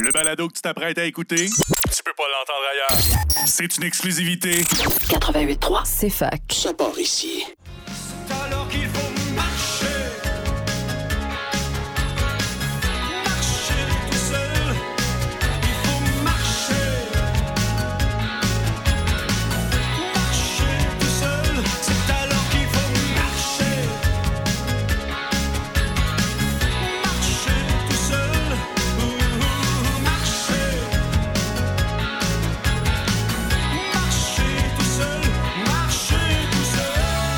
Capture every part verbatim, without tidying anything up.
Le balado que tu t'apprêtes à écouter, tu peux pas l'entendre ailleurs. C'est une exclusivité. quatre-vingt-huit trois, C'est fac. ça part ici. C'est alors qu'il faut marcher. Marcher tout seul. Il faut marcher. Marcher tout seul. C'est alors qu'il faut marcher. Marcher tout seul. Ouh, marcher. Marcher tout seul. Marcher tout seul.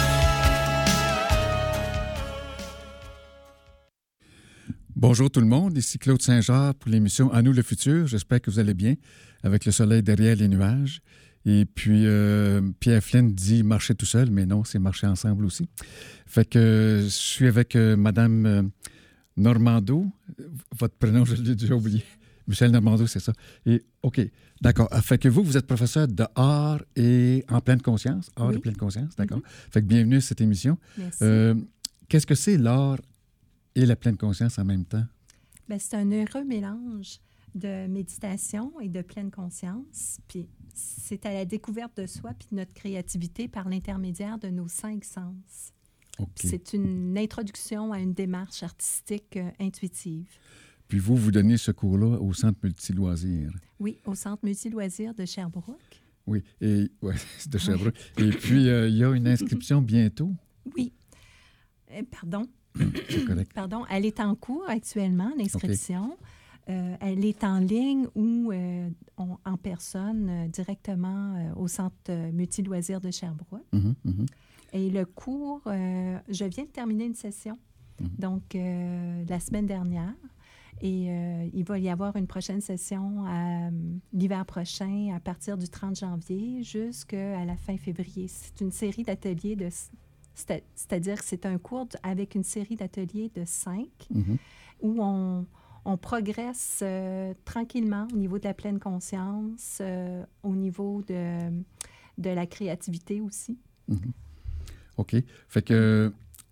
Bonjour tout le monde, ici Claude Saint-Jacques pour l'émission À nous le futur. J'espère que vous allez bien avec le soleil derrière les nuages. Et puis, euh, Pierre Flynn dit marcher tout seul, mais non, c'est marcher ensemble aussi. Fait que euh, je suis avec euh, Madame euh, Normando. Votre prénom, je l'ai déjà oublié. Michel Normando, c'est ça. Et OK, d'accord. Ah, Fait que vous, vous êtes professeur de art et en pleine conscience. Art Oui. et pleine conscience, d'accord. Fait que bienvenue à cette émission. Merci. Euh, Qu'est-ce que c'est l'art et la pleine conscience en même temps? Ben, c'est un heureux mélange de méditation et de pleine conscience. Puis c'est à la découverte de soi puis de notre créativité par l'intermédiaire de nos cinq sens. OK. Puis c'est une introduction à une démarche artistique euh, intuitive. Puis vous, vous donnez ce cours-là au Centre multi-loisirs. Oui, au Centre multi-loisirs de Sherbrooke. Oui, et, ouais, c'est de Sherbrooke. Et puis, euh, il y a une inscription bientôt. Oui. Euh, pardon. C'est correct. Pardon, elle est en cours actuellement, l'inscription. Euh, elle est en ligne ou euh, on- en personne euh, directement euh, au Centre euh, multi-loisirs de Sherbrooke. Mhm, mhm. Et le cours, euh, je viens de terminer une session, Mhm. donc euh, la semaine dernière. Et euh, il va y avoir une prochaine session à, euh, l'hiver prochain, à partir du trente janvier jusqu'à la fin février. C'est une série d'ateliers de... c'est- C'est-à-dire que c'est un cours d- avec une série d'ateliers de cinq Mhm. où on, on progresse euh, tranquillement au niveau de la pleine conscience, euh, au niveau de, de la créativité aussi. Mhm. OK. Fait que,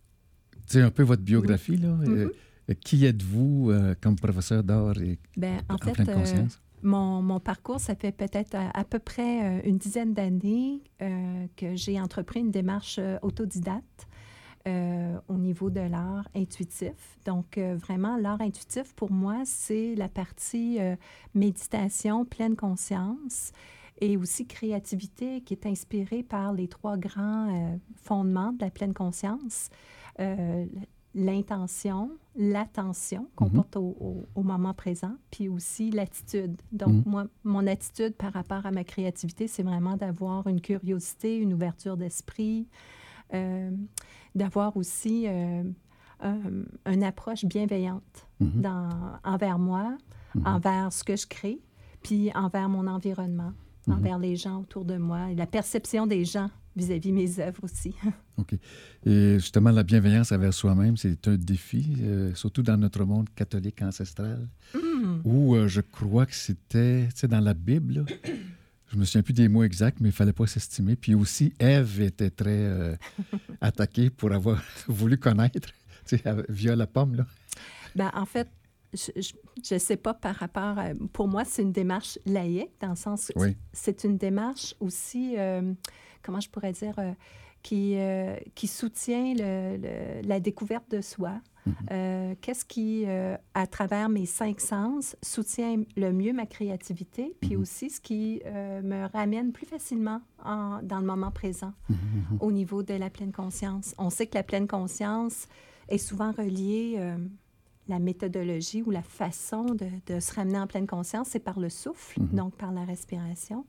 tu sais, un peu votre biographie, là. Euh, euh, qui êtes-vous euh, comme professeur d'art et Ben, en, en fait, pleine euh, conscience? mon, mon parcours, ça fait peut-être à, à peu près euh, une dizaine d'années euh, que j'ai entrepris une démarche euh, autodidacte euh, au niveau de l'art intuitif. Donc, euh, vraiment, l'art intuitif, pour moi, c'est la partie euh, méditation, pleine conscience et aussi créativité qui est inspirée par les trois grands euh, fondements de la pleine conscience. Euh, l'intention, l'attention qu'on Mhm. porte au, au- au moment présent, puis aussi l'attitude. Donc, Mhm. moi, mon attitude par rapport à ma créativité, c'est vraiment d'avoir une curiosité, une ouverture d'esprit, euh, d'avoir aussi euh, un- une approche bienveillante Mhm. dans, envers moi, Mhm. envers ce que je crée, puis envers mon environnement, Mhm. envers les gens autour de moi, et la perception des gens vis-à-vis mes œuvres aussi. OK. Et justement, la bienveillance envers soi-même, c'est un défi, euh, surtout dans notre monde catholique ancestral, Mm. où euh, je crois que c'était, tu sais, dans la Bible, là, je me souviens plus des mots exacts, mais il fallait pas s'estimer. Puis aussi, Ève était très euh, attaquée pour avoir voulu connaître, tu sais, euh, via la pomme, là. Ben, en fait, je ne sais pas par rapport à... Pour moi, c'est une démarche laïque, dans le sens que Oui. c'est une démarche aussi, euh, comment je pourrais dire, euh, qui, euh, qui soutient le- le- la découverte de soi. Mhm. Euh, Qu'est-ce qui, euh, à travers mes cinq sens, soutient le mieux ma créativité, puis Mhm. aussi ce qui euh, me ramène plus facilement en- dans le moment présent Mhm, mhm. au niveau de la pleine conscience. On sait que la pleine conscience est souvent reliée, euh, la méthodologie ou la façon de, de se ramener en pleine conscience, c'est par le souffle, Mhm. donc par la respiration,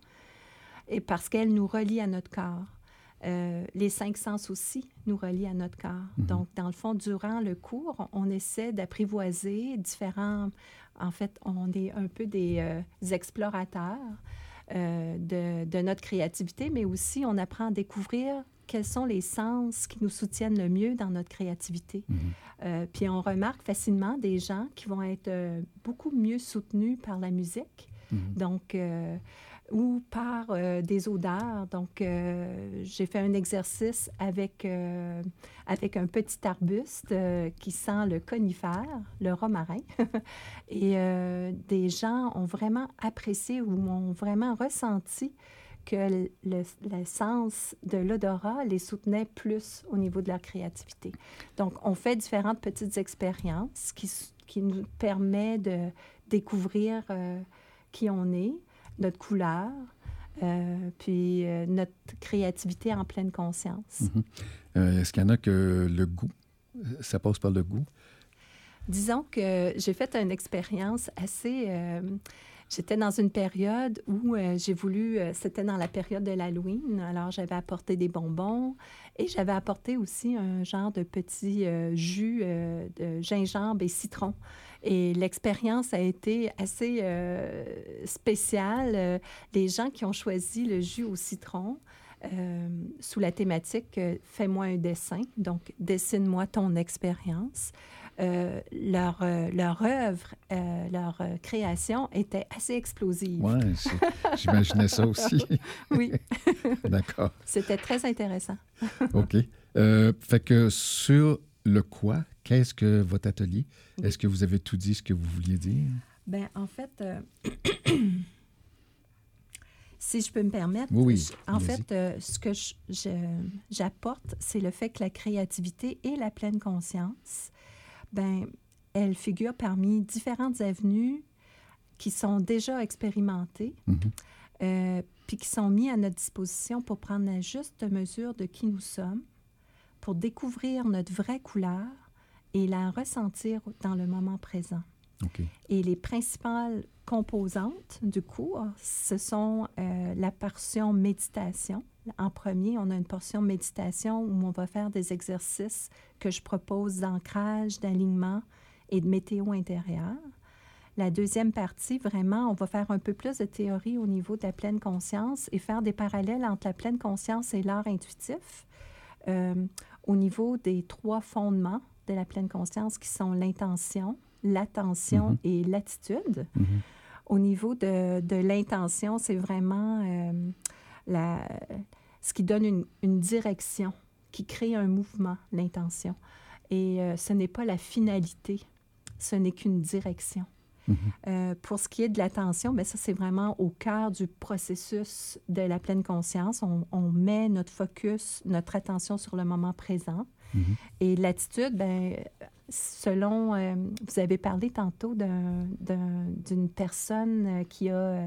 et parce qu'elle nous relie à notre corps. Euh, les cinq sens aussi nous relient à notre corps. Mhm. Donc, dans le fond, durant le cours, on essaie d'apprivoiser différents... En fait, on est un peu des euh, explorateurs euh, de, de notre créativité, mais aussi on apprend à découvrir quels sont les sens qui nous soutiennent le mieux dans notre créativité. Mhm. Euh, puis on remarque facilement des gens qui vont être euh, beaucoup mieux soutenus par la musique, Mm-hmm. Donc, euh, ou par euh, des odeurs. Donc, euh, j'ai fait un exercice avec, euh, avec un petit arbuste euh, qui sent le conifère, le romarin. Et euh, des gens ont vraiment apprécié ou ont vraiment ressenti que le, le sens de l'odorat les soutenait plus au niveau de leur créativité. Donc, on fait différentes petites expériences qui, qui nous permettent de découvrir euh, qui on est, notre couleur, euh, puis euh, notre créativité en pleine conscience. Mm-hmm. Euh, est-ce qu'il y en a que le goût, ça passe par le goût? Disons que j'ai fait une expérience assez... Euh, J'étais dans une période où euh, j'ai voulu, euh, c'était dans la période de l'Halloween, alors j'avais apporté des bonbons et j'avais apporté aussi un genre de petit euh, jus euh, de gingembre et citron. Et l'expérience a été assez euh, spéciale. Euh, les gens qui ont choisi le jus au citron, euh, sous la thématique euh, « Fais-moi un dessin », donc « Dessine-moi ton expérience », Euh, leur, euh, leur œuvre, euh, leur euh, création était assez explosive. Oui, j'imaginais ça aussi. Oui. D'accord. C'était très intéressant. OK. Euh, fait que sur le quoi, qu'est-ce que votre atelier? Oui. Est-ce que vous avez tout dit ce que vous vouliez dire? Bien, en fait, euh, si je peux me permettre, oui, oui. Je, en fait, euh, ce que je, je, j'apporte, c'est le fait que la créativité et la pleine conscience, bien, elle figure parmi différentes avenues qui sont déjà expérimentées, mm-hmm. euh, puis qui sont mises à notre disposition pour prendre la juste mesure de qui nous sommes, pour découvrir notre vraie couleur et la ressentir dans le moment présent. Okay. Et les principales composantes du cours, ce sont euh, la portion méditation. En premier, on a une portion méditation où on va faire des exercices que je propose d'ancrage, d'alignement et de météo intérieure. La deuxième partie, vraiment, on va faire un peu plus de théorie au niveau de la pleine conscience et faire des parallèles entre la pleine conscience et l'art intuitif euh, au niveau des trois fondements de la pleine conscience qui sont l'intention, l'attention mm-hmm. et l'attitude. Mm-hmm. Au niveau de, de l'intention, c'est vraiment euh, la, ce qui donne une, une direction, qui crée un mouvement, l'intention. Et euh, ce n'est pas la finalité, ce n'est qu'une direction. Mm-hmm. Euh, pour ce qui est de l'attention, bien, ça, c'est vraiment au cœur du processus de la pleine conscience. On, on met notre focus, notre attention sur le moment présent. Mm-hmm. Et l'attitude, bien, selon, euh, vous avez parlé tantôt d'un, d'un, d'une personne qui a, euh,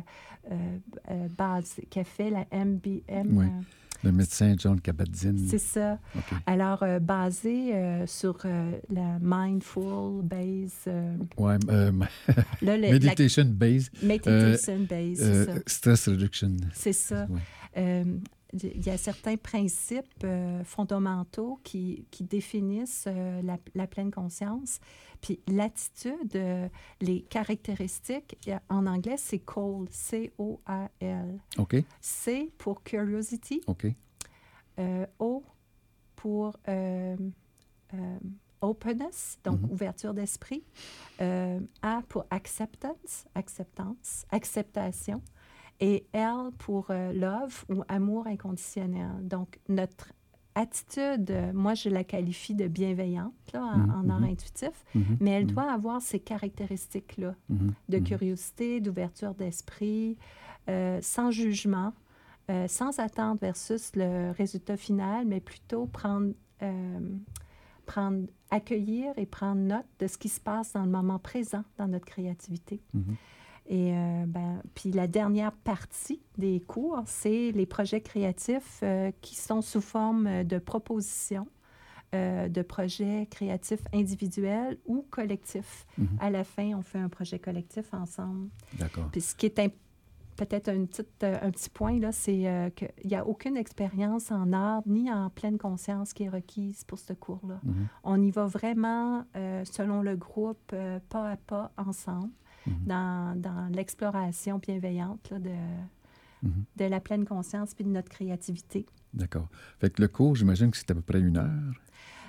euh, base, qui a fait la M B M. Oui. Euh, Le médecin John Kabat-Zinn. C'est ça. Okay. Alors, euh, basé euh, sur euh, la mindful base. Euh, oui, euh, là, le, meditation la, base. Meditation euh, base, c'est euh, ça. Stress reduction. C'est ça. Ouais. Euh, il y a certains principes euh, fondamentaux qui, qui définissent euh, la, la pleine conscience. Puis l'attitude, euh, les caractéristiques, en anglais, c'est C O L, C O A L. OK. C pour curiosity. OK. Euh, O pour euh, euh, openness, donc mm-hmm. ouverture d'esprit. Euh, A pour acceptance, acceptance, acceptation. Et L pour euh, love ou amour inconditionnel. Donc, notre attitude, euh, moi, je la qualifie de bienveillante là, en, mm-hmm. en art intuitif, mm-hmm. mais elle mm-hmm. doit avoir ces caractéristiques-là mm-hmm. de curiosité, d'ouverture d'esprit, euh, sans jugement, euh, sans attendre versus le résultat final, mais plutôt prendre, euh, prendre, accueillir et prendre note de ce qui se passe dans le moment présent, dans notre créativité. Mm-hmm. Et euh, ben, puis la dernière partie des cours, c'est les projets créatifs euh, qui sont sous forme de propositions, euh, de projets créatifs individuels ou collectifs. Mm-hmm. À la fin, on fait un projet collectif ensemble. D'accord. Puis ce qui est imp- peut-être une petite, euh, un petit point, là, c'est euh, qu'il n'y a aucune expérience en art ni en pleine conscience qui est requise pour ce cours-là. Mm-hmm. On y va vraiment euh, selon le groupe, euh, pas à pas, ensemble. Dans, dans l'exploration bienveillante là, de, mm-hmm. de la pleine conscience puis de notre créativité. D'accord. Fait que le cours, j'imagine que c'est à peu près une heure?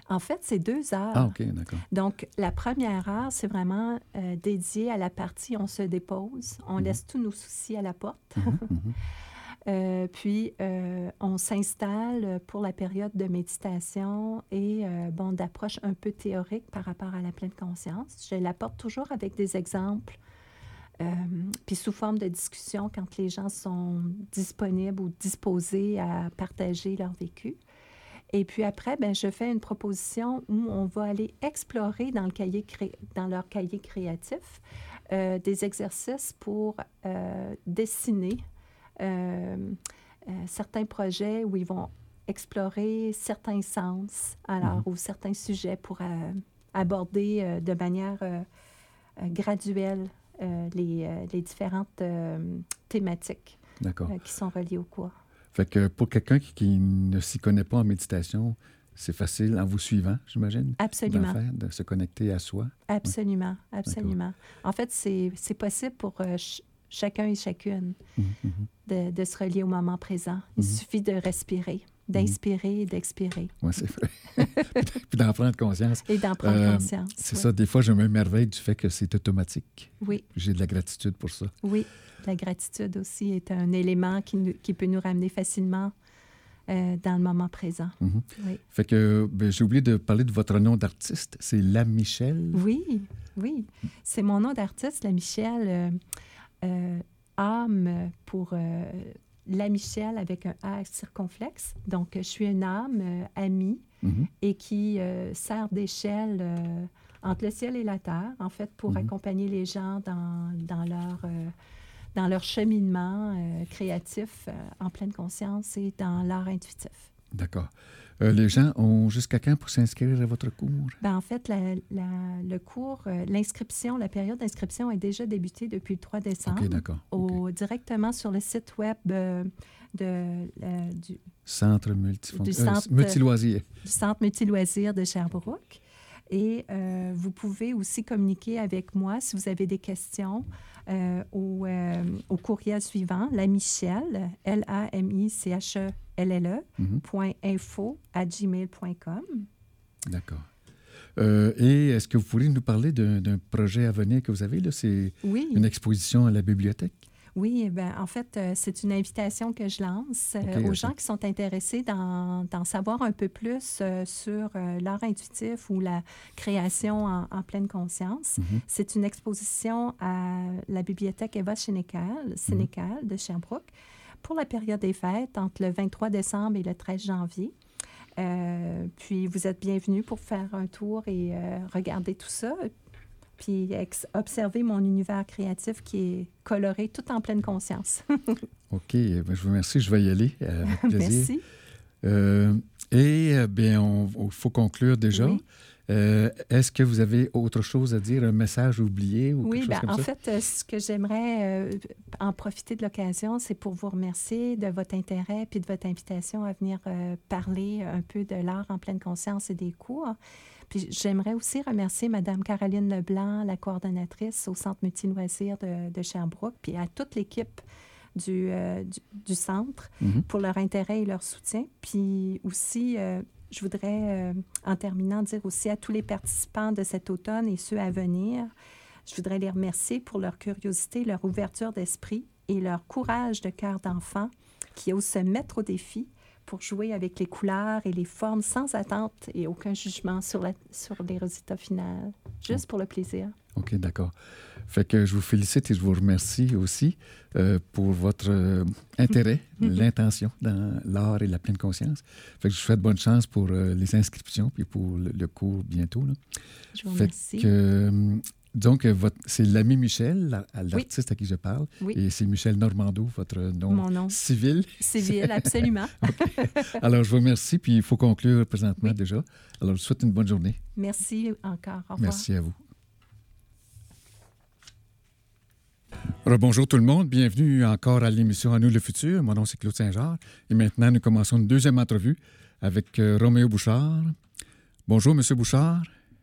En fait, c'est deux heures. Ah, OK, d'accord. Donc, la première heure, c'est vraiment euh, dédié à la partie on se dépose, on Mhm. laisse tous nos soucis à la porte. Mhm, mhm. Euh, puis, euh, on s'installe pour la période de méditation et euh, bon, d'approche un peu théorique par rapport à la pleine conscience. Je l'apporte toujours avec des exemples, euh, puis sous forme de discussion quand les gens sont disponibles ou disposés à partager leur vécu. Et puis après, ben, je fais une proposition où on va aller explorer dans, le cahier cré... dans leur cahier créatif euh, des exercices pour euh, dessiner Euh, euh, certains projets où ils vont explorer certains sens, alors, Mhm. ou certains sujets pour euh, aborder euh, de manière euh, euh, graduelle euh, les, euh, les différentes euh, thématiques D'accord. euh, qui sont reliées au cours. Fait que pour quelqu'un qui, qui ne s'y connaît pas en méditation, c'est facile en vous suivant, j'imagine, d'en Absolument, faire, de se connecter à soi. absolument, absolument. En fait, c'est c'est possible pour euh, ch- chacun et chacune Mhm, mhm. de, de se relier au moment présent. Il Mhm. suffit de respirer, d'inspirer et d'expirer Oui, c'est vrai. Puis d'en prendre conscience. et d'en prendre Euh, conscience. C'est oui. ça, des fois, je m'émerveille du fait que c'est automatique. Oui, J'ai de la gratitude pour ça. oui. La gratitude aussi est un élément qui, nous- qui peut nous ramener facilement euh, dans le moment présent. Mhm. Oui. Fait que ben, j'ai oublié de parler de votre nom d'artiste. C'est La Michel. Oui, oui. C'est mon nom d'artiste, la Michel. Euh, euh, âme pour euh, la Michel avec un A circonflexe. Donc, je suis une âme euh, amie Mhm. et qui euh, sert d'échelle euh, entre le ciel et la terre, en fait, pour Mhm. accompagner les gens dans, dans leur... euh, dans leur cheminement euh, créatif euh, en pleine conscience et dans l'art intuitif. D'accord. Euh, les gens ont jusqu'à quand pour s'inscrire à votre cours? Ben, en fait, la- la- le cours, euh, l'inscription, la période d'inscription est déjà débutée depuis le trois décembre. OK, d'accord. OK. Au, directement sur le site web euh, de, euh, du, Centre multifon... Du euh, centre- multiloisirs. du Centre multiloisirs de Sherbrooke. Et euh, vous pouvez aussi communiquer avec moi si vous avez des questions euh, au, euh, au courriel suivant, la Michel, L A M I C H E L L E, Mhm. point info à gmail point com. D'accord. Euh, et est-ce que vous pourriez nous parler d'un d'un projet à venir que vous avez? Là? C'est Oui. une exposition à la bibliothèque? Oui, ben, en fait, euh, c'est une invitation que je lance euh, OK, aux OK. gens qui sont intéressés d'en d'en savoir un peu plus euh, sur euh, l'art intuitif ou la création en, en pleine conscience. Mhm. C'est une exposition à la bibliothèque Eva Sénécal, Sénécal de Sherbrooke pour la période des fêtes entre le vingt-trois décembre et le treize janvier. Euh, puis vous êtes bienvenus pour faire un tour et euh, regarder tout ça. Puis ex- observer mon univers créatif qui est coloré tout en pleine conscience. OK. Ben, je vous remercie. Je vais y aller euh, avec plaisir. Merci. Euh, et euh, bien, il faut conclure déjà. Oui. Euh, Est-ce que vous avez autre chose à dire, un message oublié ou Oui, quelque chose ben, comme en ça? fait, euh, ce que j'aimerais euh, en profiter de l'occasion, c'est pour vous remercier de votre intérêt puis de votre invitation à venir euh, parler un peu de l'art en pleine conscience et des cours. Puis j'aimerais aussi remercier Mme Caroline Leblanc, la coordonnatrice au Centre multiloisirs de, de Sherbrooke, puis à toute l'équipe du, euh, du, du centre Mhm. pour leur intérêt et leur soutien. Puis aussi, euh, je voudrais, euh, en terminant, dire aussi à tous les participants de cet automne et ceux à venir, je voudrais les remercier pour leur curiosité, leur ouverture d'esprit et leur courage de cœur d'enfant qui osent se mettre au défi pour jouer avec les couleurs et les formes sans attente et aucun jugement sur, la, sur les résultats finaux, juste pour le plaisir. OK, d'accord. Fait que je vous félicite et je vous remercie aussi euh, pour votre euh, intérêt, l'intention dans l'art et la pleine conscience. Fait que je vous souhaite bonne chance pour euh, les inscriptions puis pour le, le cours bientôt. Là. Je vous Fait remercie. que, euh, donc, euh, votre- c'est l'ami Michel, la- à l'artiste à qui je parle, Oui. et c'est Michel Normando, votre nom, Mon nom. civil. Civil, absolument. Alors, je vous remercie, puis il faut conclure présentement Oui. déjà. Alors, je vous souhaite une bonne journée. Merci encore. Au revoir. Merci à vous. Bonjour tout le monde, bienvenue encore à l'émission À nous le futur. Mon nom c'est Claude Saint-Jean et maintenant nous commençons une deuxième entrevue avec euh, Roméo Bouchard. Bonjour Monsieur Bouchard.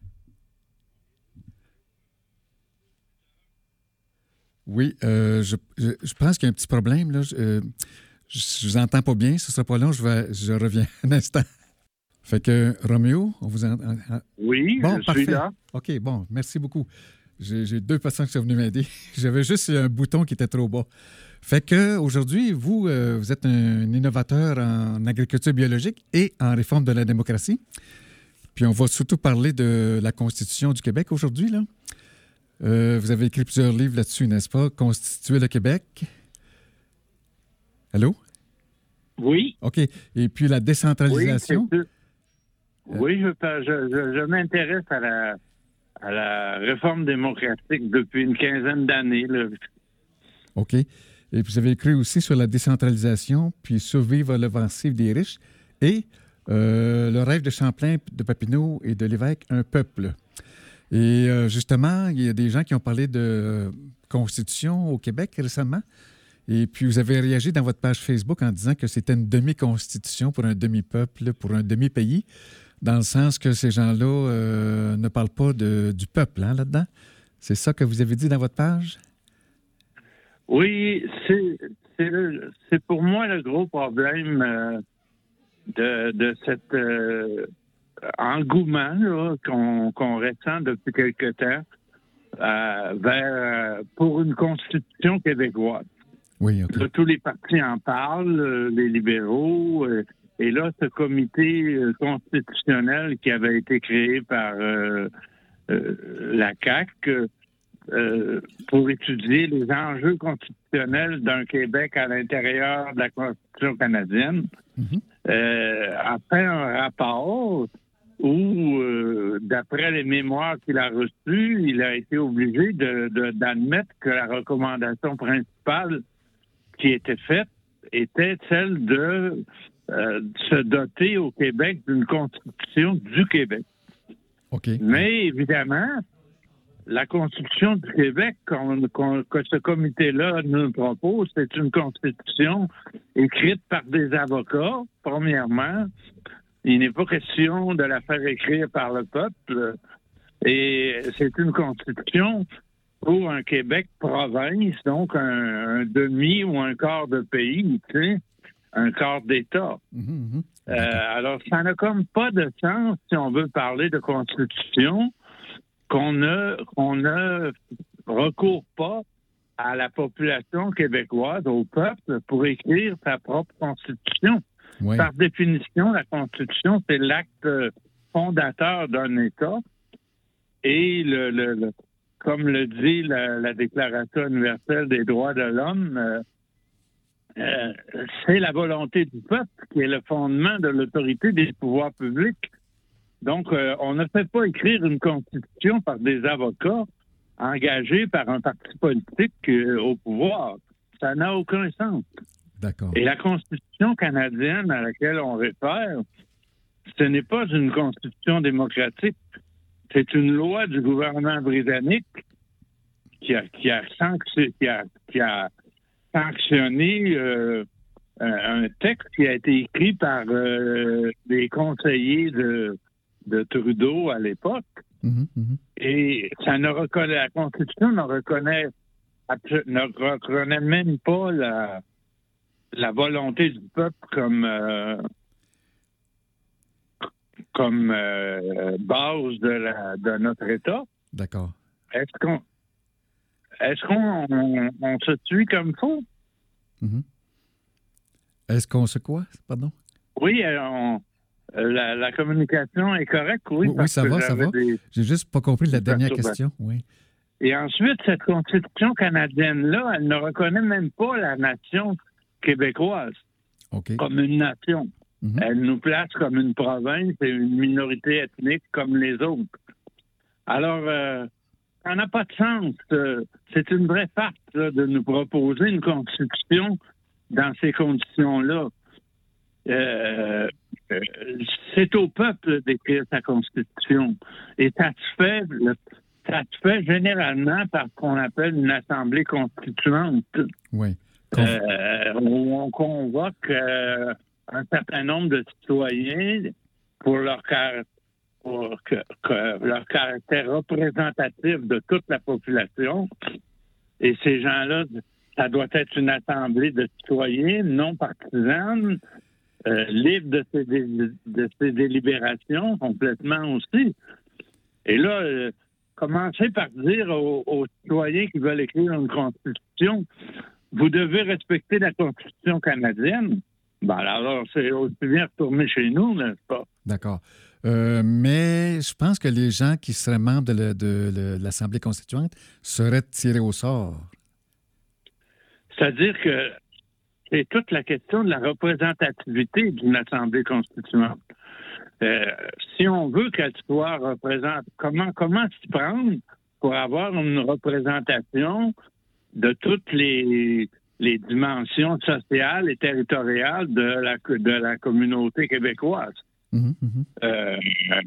Oui, euh, je, je, je pense qu'il y a un petit problème là. Je, euh, je, je vous entends pas bien, ce sera pas long, je vais, je reviens un instant. Fait que, Roméo, on vous en... en- Oui, Bon, je parfait. suis là. OK, bon, merci beaucoup. J'ai, j'ai deux personnes qui sont venues m'aider. J'avais juste un bouton qui était trop bas. Fait que aujourd'hui, vous, euh, vous êtes un innovateur en agriculture biologique et en réforme de la démocratie. Puis on va surtout parler de la Constitution du Québec aujourd'hui, là. Euh, vous avez écrit plusieurs livres là-dessus, n'est-ce pas? Constituer le Québec. Allô? Oui. OK. Et puis la Oui, décentralisation. c'est ça. Oui, je, je, je, je m'intéresse à la, à la réforme démocratique depuis une quinzaine d'années, là. OK. Et puis vous avez écrit aussi sur la décentralisation, puis survivre à l'offensive des riches et euh, le rêve de Champlain, de Papineau et de l'évêque, un peuple. Et euh, justement, il y a des gens qui ont parlé de euh, constitution au Québec récemment. Et puis, vous avez réagi dans votre page Facebook en disant que c'était une demi-constitution pour un demi-peuple, pour un demi-pays, dans le sens que ces gens-là euh, ne parlent pas de, du peuple, hein, là-dedans. C'est ça que vous avez dit dans votre page? Oui, c'est, c'est, le- c'est pour moi le gros problème euh, de, de cet euh, engouement là, qu'on, qu'on ressent depuis quelque temps euh, vers, euh, pour une constitution québécoise. Oui, OK. Là, tous les partis en parlent, euh, les libéraux, euh, et là, ce comité euh, constitutionnel qui avait été créé par euh, euh, la C A Q euh, pour étudier les enjeux constitutionnels d'un Québec à l'intérieur de la Constitution canadienne, Mhm. euh, a fait un rapport où, euh, d'après les mémoires qu'il a reçues, il a été obligé de, de- d'admettre que la recommandation principale qui était faite était celle de euh, se doter au Québec d'une constitution du Québec. OK. Mais évidemment, la constitution du Québec qu'on- qu'on- que ce comité-là nous propose, c'est une constitution écrite par des avocats, premièrement. Il n'est pas question de la faire écrire par le peuple. Et c'est une constitution pour un Québec province, donc un, un demi ou un quart de pays, tu sais, un quart d'État. Mhm, mhm. Euh, alors, ça n'a comme pas de sens, si on veut parler de constitution, qu'on ne, qu'on ne recourt pas à la population québécoise, au peuple, pour écrire sa propre constitution. Ouais. Par définition, la constitution, c'est l'acte fondateur d'un État. Et le, le- le- comme le dit la, la Déclaration universelle des droits de l'homme, euh, euh, c'est la volonté du peuple qui est le fondement de l'autorité des pouvoirs publics. Donc, euh, on ne fait pas écrire une constitution par des avocats engagés par un parti politique euh, au pouvoir. Ça n'a aucun sens. D'accord. Et la Constitution canadienne à laquelle on réfère, ce n'est pas une constitution démocratique. C'est une loi du gouvernement britannique qui a, qui a, sanction- qui a, qui a sanctionné euh, un, un texte qui a été écrit par euh, des conseillers de, de Trudeau à l'époque. Mhm, mhm. Et ça ne reconnaît, la Constitution ne reconnaît, abso- ne reconnaît même pas la, la volonté du peuple comme, euh, comme euh, base de, la, de notre État. D'accord. Est-ce qu'on est-ce qu'on on, on se tue comme faux? Mhm. Est-ce qu'on se quoi? Pardon? Oui, euh, on- euh, la, la communication est correcte, oui. Oui, oui, parce ça que va, ça j'avais va. des- J'ai juste pas compris la dernière perturbations. question. Oui. Et ensuite, cette Constitution canadienne-là, elle ne reconnaît même pas la nation québécoise OK. comme une nation. Mhm. Elle nous place comme une province et une minorité ethnique comme les autres. Alors, euh, ça n'a pas de sens. Euh, c'est une vraie farce là, de nous proposer une constitution dans ces conditions-là. Euh, euh, c'est au peuple d'écrire sa constitution. Et ça se fait, le- ça se fait généralement par ce qu'on appelle une assemblée constituante. Oui. Conf- Euh, où on convoque euh, un certain nombre de citoyens pour leur, car- pour que- que leur caractère représentatif de toute la population. Et ces gens-là, ça doit être une assemblée de citoyens non partisane euh, libre de ses, dé- de ses délibérations complètement aussi. Et là, euh, commencez par dire aux, aux citoyens qui veulent écrire une constitution, vous devez respecter la Constitution canadienne. Ben alors, c'est aussi bien retourner chez nous, n'est-ce pas? D'accord. Euh, mais je pense que les gens qui seraient membres de, le- de le- de l'Assemblée constituante seraient tirés au sort. C'est-à-dire que c'est toute la question de la représentativité d'une Assemblée constituante. Euh, si on veut qu'elle soit représentée, comment, comment s'y prendre pour avoir une représentation de toutes les, les dimensions sociales et territoriales de la, de la communauté québécoise? Mhm, mhm. Euh,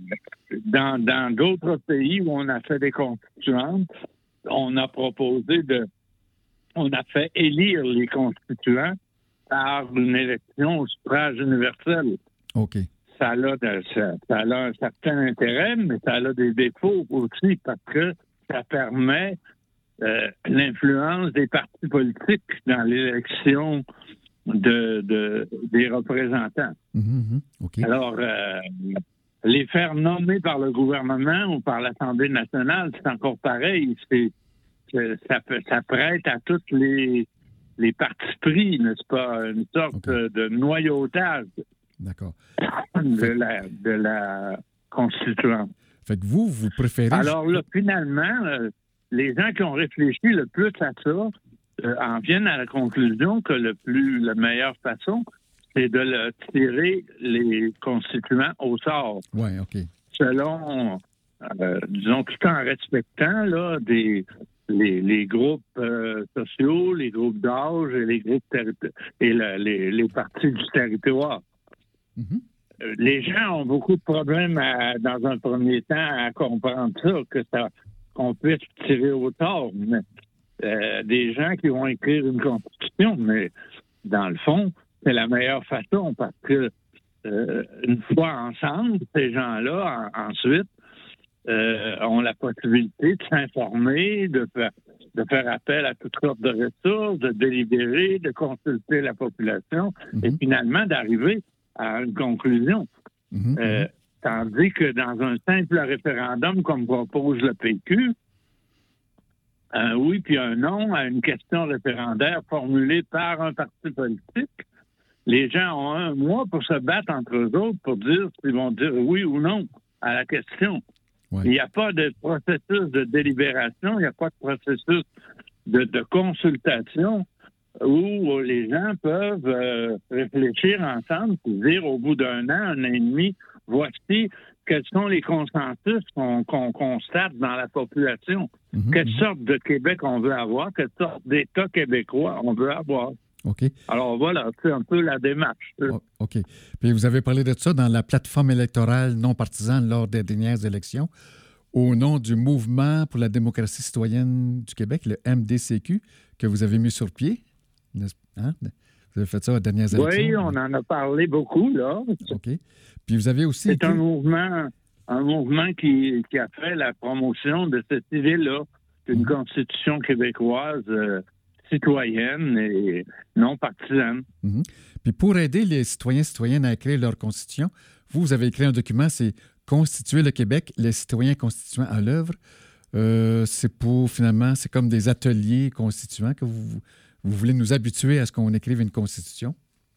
dans, dans d'autres pays où on a fait des constituantes, on a proposé de... On a fait élire les constituants par une élection au suffrage universel. OK. Ça a, de- ça, ça a un certain intérêt, mais ça a des défauts aussi parce que ça permet euh, l'influence des partis politiques dans l'élection de, de- des représentants. Mhm, mhm. OK. Alors, euh, les faire nommer par le gouvernement ou par l'Assemblée nationale, c'est encore pareil. C'est, c'est- ça, peut- ça prête à toutes les, les partis pris, n'est-ce pas? Une sorte OK. de, de noyautage D'accord. de la, de la constituante. Fait que vous, vous préférez... Alors là, finalement, euh, les gens qui ont réfléchi le plus à ça euh, en viennent à la conclusion que le plus, la meilleure façon, c'est de le tirer les constituants au sort, Oui, OK. selon, euh, disons, tout en respectant là, des, les, les groupes euh, sociaux, les groupes d'âge et les groupes terri- et la- les, les partis du territoire. Mhm. Euh, Les gens ont beaucoup de problèmes à- dans un premier temps à comprendre ça, que ça qu'on puisse tirer au tort. Mais, euh, des gens qui vont écrire une constitution, mais dans le fond, c'est la meilleure façon parce que euh, une fois ensemble, ces gens-là, en- ensuite, euh, ont la possibilité de s'informer, de faire, de faire appel à toutes sortes de ressources, de délibérer, de consulter la population et Mhm. finalement d'arriver à une conclusion. Mhm, Euh, mhm. tandis que dans un simple référendum, comme propose le P Q, un oui puis un non à une question référendaire formulée par un parti politique, les gens ont un mois pour se battre entre eux autres pour dire s'ils vont dire oui ou non à la question. Ouais. Il n'y a pas de processus de délibération, il n'y a pas de processus de, de consultation où les gens peuvent euh, réfléchir ensemble et dire au bout d'un an, un an et demi, voici quels sont les consensus qu'on qu'on constate dans la population. Mhm, Quelle mhm. sorte de Québec on veut avoir, quelle sorte d'État québécois on veut avoir. OK. Alors voilà, c'est un peu la démarche. Oh, OK. Puis vous avez parlé de ça dans la plateforme électorale non partisane lors des dernières élections, au nom du Mouvement pour la démocratie citoyenne du Québec, le M D C Q, que vous avez mis sur pied. N'est-ce- hein? Vous avez fait ça aux dernières élections? Oui, on en a parlé beaucoup, là. OK. Puis vous avez aussi... C'est un écrit- mouvement, un mouvement qui, qui a fait la promotion de cette idée-là, d'une Mhm. constitution québécoise euh, citoyenne et non partisane. Mhm. Puis pour aider les citoyens et citoyennes à écrire leur constitution, vous, vous avez écrit un document, c'est « Constituer le Québec, les citoyens constituants à l'œuvre ». Euh, c'est pour, finalement, c'est comme des ateliers constituants que vous, vous voulez nous habituer à ce qu'on écrive une constitution.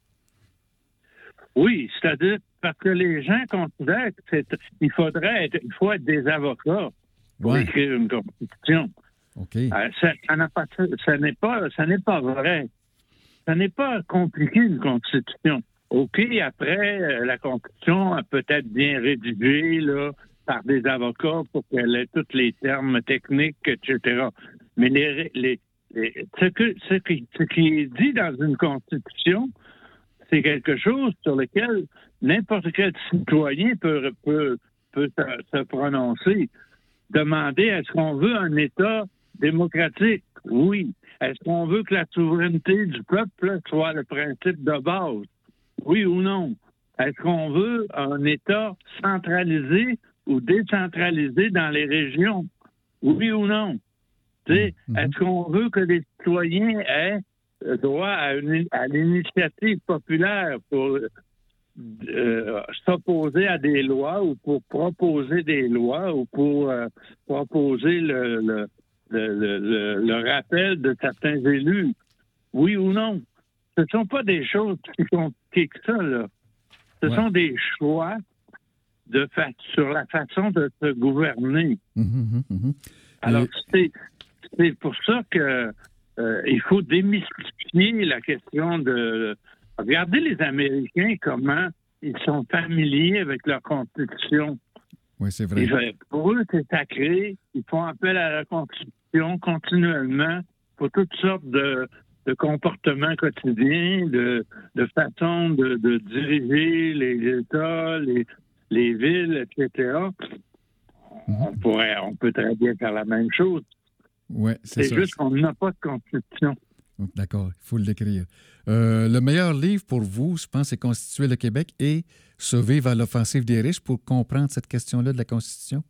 Oui, c'est-à-dire parce que les gens considèrent qu'il faudrait être, il faut être des avocats pour Ouais. écrire une constitution. OK. Euh, ça, ça n'a pas, ça n'est pas, ça n'est pas vrai. Ça n'est pas compliqué une constitution. OK, après, euh, la constitution a peut-être bien rédigée là, par des avocats pour qu'elle ait tous les termes techniques, et cetera. Mais les, les, les- ce, que, ce, qui, ce qui est dit dans une constitution, c'est quelque chose sur lequel n'importe quel citoyen peut, peut, peut se, se prononcer. Demander, est-ce qu'on veut un État démocratique? Oui. Est-ce qu'on veut que la souveraineté du peuple soit le principe de base? Oui ou non? Est-ce qu'on veut un État centralisé ou décentralisé dans les régions? Oui ou non? Tu sais, Mhm. est-ce qu'on veut que les citoyens aient droit à, une, à l'initiative populaire pour euh, s'opposer à des lois ou pour proposer des lois ou pour euh, proposer le, le, le, le, le, le rappel de certains élus. Oui ou non? Ce ne sont pas des choses plus compliquées que ça, là. Ce Ouais. sont des choix de fa- sur la façon de se gouverner. Mhm, mhm, mhm. Alors, Et- c'est, c'est pour ça que euh, il faut démystifier la question de... Regardez les Américains, comment ils sont familiers avec leur Constitution. Oui, c'est vrai. Ils- pour eux, c'est sacré. Ils font appel à la Constitution continuellement pour toutes sortes de, de comportements quotidiens, de, de façon de, de diriger les États, les, les villes, et cetera. On pourrait, on peut très bien faire la même chose. Oui, c'est C'est ça. juste qu'on n'a pas de Constitution. D'accord, il faut l'écrire. Euh, le meilleur livre pour vous, je pense, c'est Constituer le Québec et Survivre à l'offensive des riches pour comprendre cette question-là de la Constitution.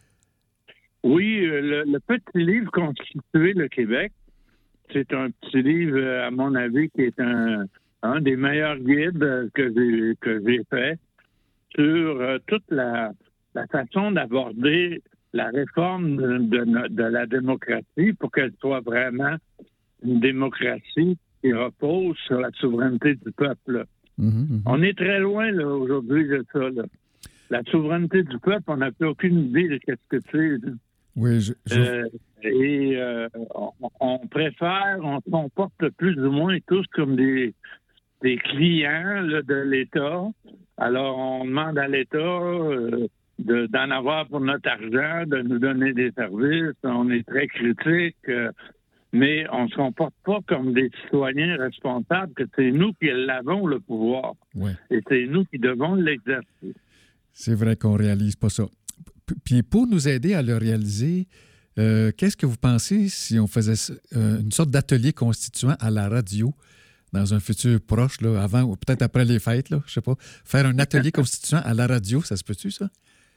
Oui, euh, le, le petit livre Constituer le Québec, c'est un petit livre, euh, à mon avis, qui est un, un des meilleurs guides euh, que j'ai, que j'ai fait sur euh, toute la, la façon d'aborder la réforme de, de no- de la démocratie pour qu'elle soit vraiment une démocratie qui repose sur la souveraineté du peuple. Mhm, mhm. On est très loin là, aujourd'hui de ça. Là. La souveraineté du peuple, on n'a plus aucune idée de ce que c'est. là. Oui, je, je- Euh, et euh, on, on préfère, on se comporte plus ou moins tous comme des, des clients là, de l'État. Alors, on demande à l'État euh, de- d'en avoir pour notre argent, de nous donner des services. On est très critique, euh, mais on ne se comporte pas comme des citoyens responsables, que c'est nous qui avons le pouvoir. ouais. Et c'est nous qui devons l'exercer. C'est vrai qu'on ne réalise pas ça. P- Puis pour nous aider à le réaliser, euh, qu'est-ce que vous pensez si on faisait euh, une sorte d'atelier constituant à la radio dans un futur proche, là, avant ou peut-être après les fêtes, là, je sais pas, faire un atelier constituant à la radio, ça se peut-tu, ça?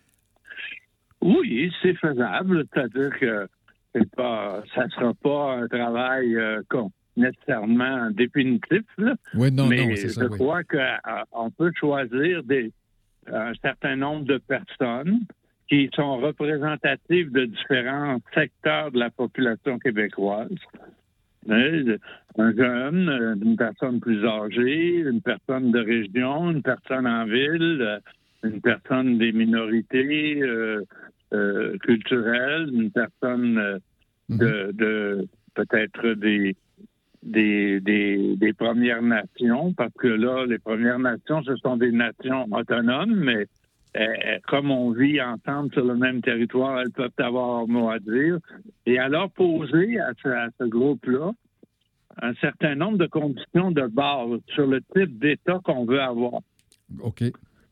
Oui, c'est faisable. C'est-à-dire que c'est pas, ça ne sera pas un travail euh, com- nécessairement définitif, là. Oui, non, mais non, c'est je ça, oui. crois qu'on peut choisir des, un certain nombre de personnes qui sont représentatives de différents secteurs de la population québécoise. Hein, Un jeune, euh, une personne plus âgée, une personne de région, une personne en ville, euh, une personne des minorités euh, euh, culturelles, une personne euh, de, de peut-être des, des, des, des Premières Nations, parce que là, les Premières Nations, ce sont des nations autonomes, mais euh, comme on vit ensemble sur le même territoire, elles peuvent avoir un mot à dire. Et alors poser à ce, à ce groupe-là un certain nombre de conditions de base sur le type d'État qu'on veut avoir. OK.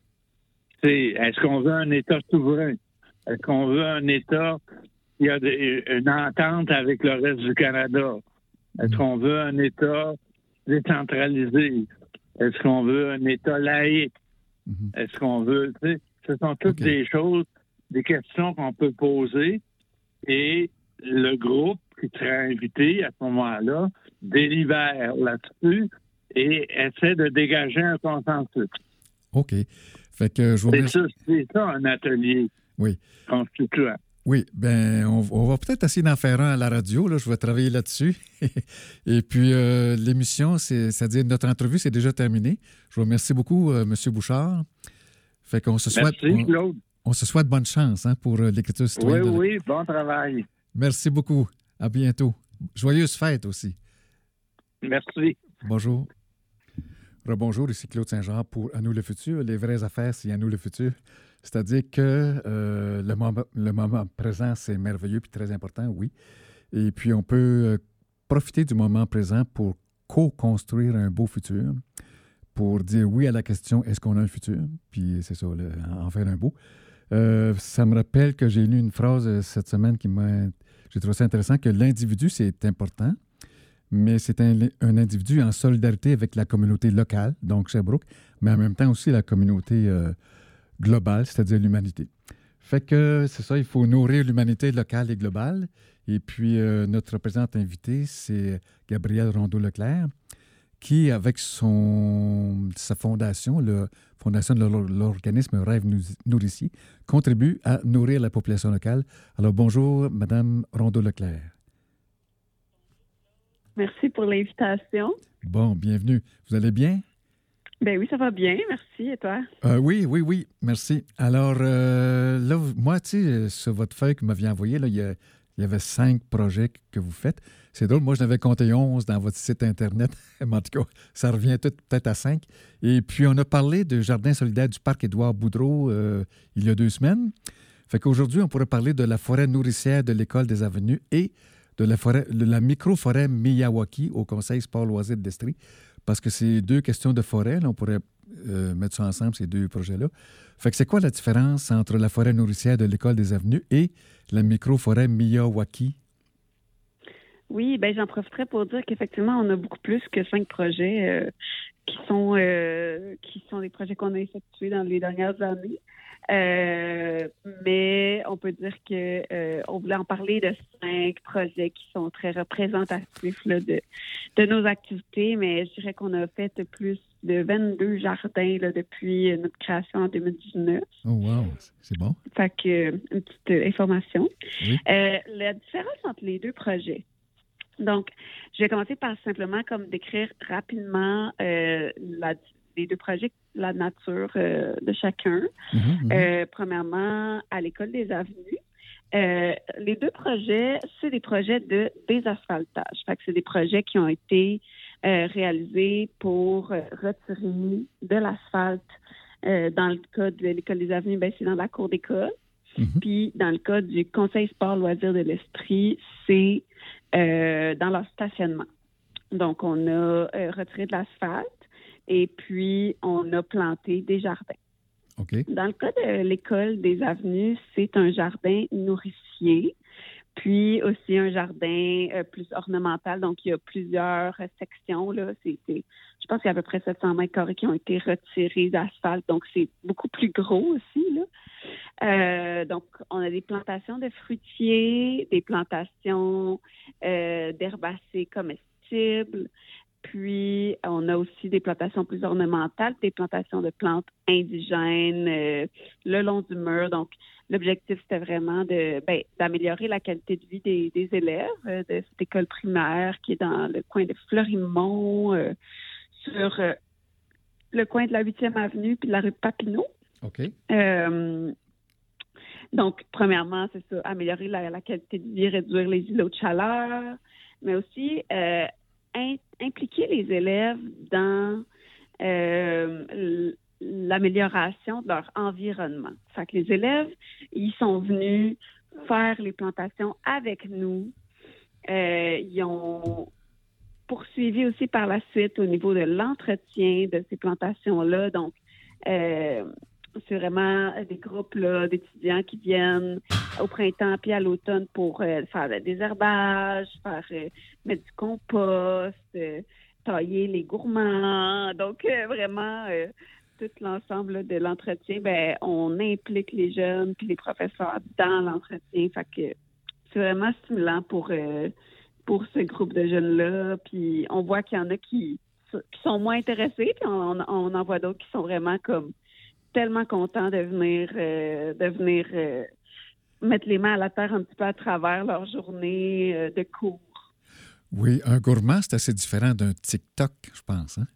C'est, est-ce qu'on veut un État souverain? Est-ce qu'on veut un État qui a des- une entente avec le reste du Canada? Est-ce qu'on veut un État décentralisé? Est-ce qu'on veut un État laïque? Mhm. Est-ce qu'on veut... tu sais, ce sont toutes OK. des choses, des questions qu'on peut poser et le groupe qui sera invité à ce moment-là délibère là-dessus et essaie de dégager un consensus. OK. Fait que je vous C'est remercie. ça, c'est ça un atelier Oui. constituant. Oui, ben on, on va peut-être essayer d'en faire un à la radio. Là, je vais travailler là-dessus. Et puis, euh, l'émission, c'est, c'est-à-dire notre entrevue, c'est déjà terminé. Je vous remercie beaucoup, euh, M. Bouchard. Fait qu'on se souhaite, Merci, on, Claude. on se souhaite bonne chance hein, pour euh, l'écriture Oui, citoyenne. de la- oui, bon travail. Merci beaucoup. À bientôt. Joyeuses fêtes aussi. Merci. Bonjour. Rebonjour, ici Claude Saint-Jean pour À nous le futur. Les vraies affaires, c'est À nous le futur. C'est-à-dire que euh, le, moment, le moment présent, c'est merveilleux puis très important, oui. Et puis, on peut euh, profiter du moment présent pour co-construire un beau futur, pour dire oui à la question « Est-ce qu'on a un futur? » Puis c'est ça, le, en faire un beau. Euh, ça me rappelle que j'ai lu une phrase euh, cette semaine qui m'a... J'ai trouvé ça intéressant, que l'individu, c'est important, mais c'est un, un individu en solidarité avec la communauté locale, donc Sherbrooke, mais en même temps aussi la communauté euh, globale, c'est-à-dire l'humanité. Fait que c'est ça, il faut nourrir l'humanité locale et globale. Et puis, euh, notre représentante invitée, c'est Gabrielle Rondeau-Leclerc, qui, avec son, sa fondation, la fondation de l'organisme Rêve Nourricier, contribue à nourrir la population locale. Alors, bonjour, Madame Rondeau-Leclerc. Merci pour l'invitation. Bon, bienvenue. Vous allez bien? Ben oui, ça va bien, merci. Et toi? Euh, oui, oui, oui, merci. Alors, euh, là, moi, tu sais, sur votre feuille que vous m'aviez envoyée, là, il y, a, il y avait cinq projets que vous faites. C'est drôle, moi, je n'avais compté onze dans votre site Internet. Mais en tout cas, ça revient tout peut-être à cinq. Et puis, on a parlé de Jardin solidaire du parc Édouard Boudreau euh, il y a deux semaines. Fait qu'aujourd'hui, on pourrait parler de la forêt nourricière de l'École des Avenues et de la, forêt, de la micro-forêt Miyawaki au Conseil Sport Loisirs d'Estrie. Parce que c'est deux questions de forêt. Là, on pourrait euh, mettre ça ensemble, ces deux projets-là. Fait que c'est quoi la différence entre la forêt nourricière de l'École des Avenues et la micro-forêt Miyawaki? Oui, ben j'en profiterai pour dire qu'effectivement, on a beaucoup plus que cinq projets euh, qui sont euh, qui sont des projets qu'on a effectués dans les dernières années. Euh, mais on peut dire que euh, on voulait en parler de cinq projets qui sont très représentatifs là, de, de nos activités, mais je dirais qu'on a fait plus de vingt-deux jardins là, depuis notre création en deux mille dix-neuf. Oh wow, c'est bon. Fait que, une petite euh, information. Oui. Euh, la différence entre les deux projets. Donc, je vais commencer par simplement comme décrire rapidement euh, la les deux projets, la nature euh, de chacun. Mm-hmm, mm-hmm. Euh, premièrement, à l'École des Avenues. Euh, les deux projets, c'est des projets de désasphaltage. Fait que c'est des projets qui ont été euh, réalisés pour euh, retirer de l'asphalte. Euh, dans le cas de l'École des Avenues, ben, c'est dans la cour d'école. Mm-hmm. Puis, dans le cas du Conseil Sport Loisirs de l'Estrie, c'est euh, dans leur stationnement. Donc, on a euh, retiré de l'asphalte. Et puis, on a planté des jardins. Okay. Dans le cas de l'École des Avenues, c'est un jardin nourricier, puis aussi un jardin euh, plus ornemental. Donc, il y a plusieurs euh, sections. Là. C'est, c'est, je pense qu'il y a à peu près sept cents mètres carrés qui ont été retirés d'asphalte. Donc, c'est beaucoup plus gros aussi. Là. Euh, donc, on a des plantations de fruitiers, des plantations euh, d'herbacées comestibles. Puis, on a aussi des plantations plus ornementales, des plantations de plantes indigènes euh, le long du mur. Donc, l'objectif, c'était vraiment de, ben, d'améliorer la qualité de vie des, des élèves euh, de cette école primaire qui est dans le coin de Fleurimont, euh, sur euh, le coin de la huitième avenue puis de la rue Papineau. OK. Euh, donc, premièrement, c'est ça, améliorer la, la qualité de vie, réduire les îlots de chaleur, mais aussi euh, impliquer les élèves dans euh, l'amélioration de leur environnement. Fait que les élèves, ils sont venus faire les plantations avec nous. Euh, ils ont poursuivi aussi par la suite au niveau de l'entretien de ces plantations-là. Donc, euh, c'est vraiment des groupes là, d'étudiants qui viennent au printemps puis à l'automne pour euh, faire des herbages, faire euh, mettre du compost, euh, tailler les gourmands. Donc, euh, vraiment, euh, tout l'ensemble là, de l'entretien, ben, on implique les jeunes puis les professeurs dans l'entretien. Fait que c'est vraiment stimulant pour, euh, pour ce groupe de jeunes-là. Puis on voit qu'il y en a qui, qui sont moins intéressés, puis on, on en voit d'autres qui sont vraiment comme tellement contents de venir, euh, de venir euh, mettre les mains à la terre un petit peu à travers leur journée euh, de cours. Oui, un gourmand, c'est assez différent d'un TikTok, je pense. Hein?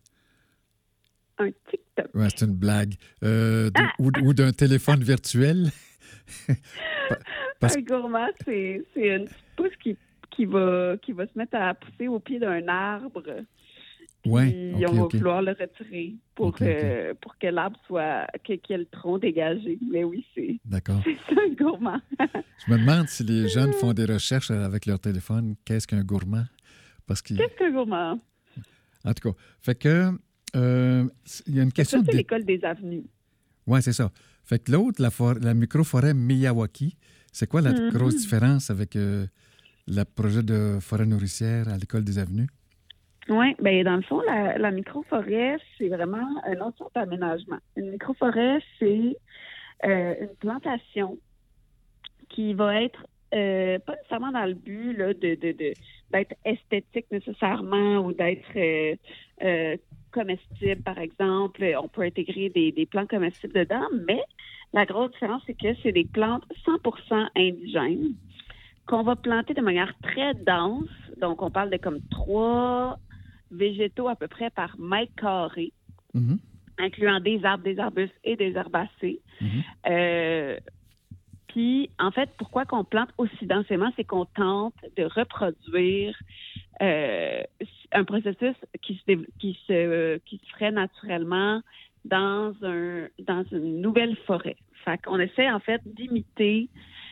Un TikTok? Oui, c'est une blague. Euh, de, ah! ou, ou d'un téléphone virtuel. Parce... Un gourmand, c'est, c'est une petite pousse qui, qui, va, qui va se mettre à pousser au pied d'un arbre. Oui, okay, on va okay. vouloir le retirer pour, okay, okay. Euh, pour que l'arbre soit, qu'il y ait le tronc dégagé. Mais oui, c'est, D'accord. c'est un gourmand. Je me demande si les jeunes font des recherches avec leur téléphone. Qu'est-ce qu'un gourmand? Parce qu'il... Qu'est-ce qu'un gourmand? En tout cas, fait que euh, il y a une question... Ça, c'est de... l'École des Avenues. Oui, c'est ça. Fait que l'autre, la, for... la micro-forêt Miyawaki, c'est quoi la mm-hmm. grosse différence avec euh, le projet de forêt nourricière à l'École des Avenues? Oui, bien, dans le fond, la, la microforêt, c'est vraiment un autre sorte d'aménagement. Une microforêt, c'est euh, une plantation qui va être euh, pas nécessairement dans le but là, de, de, de, d'être esthétique nécessairement ou d'être euh, euh, comestibles, par exemple. On peut intégrer des, des plantes comestibles dedans, mais la grosse différence, c'est que c'est des plantes cent pour cent indigènes qu'on va planter de manière très dense. Donc, on parle de comme trois végétaux à peu près par mètre carré, Mhm. incluant des arbres, des arbustes et des herbacées. Mhm. Euh, Puis, en fait, pourquoi qu'on plante aussi densément, c'est qu'on tente de reproduire euh, un processus qui se, dé- qui se, qui se ferait naturellement dans, un, dans une nouvelle forêt. Fait qu'on essaie, en fait, d'imiter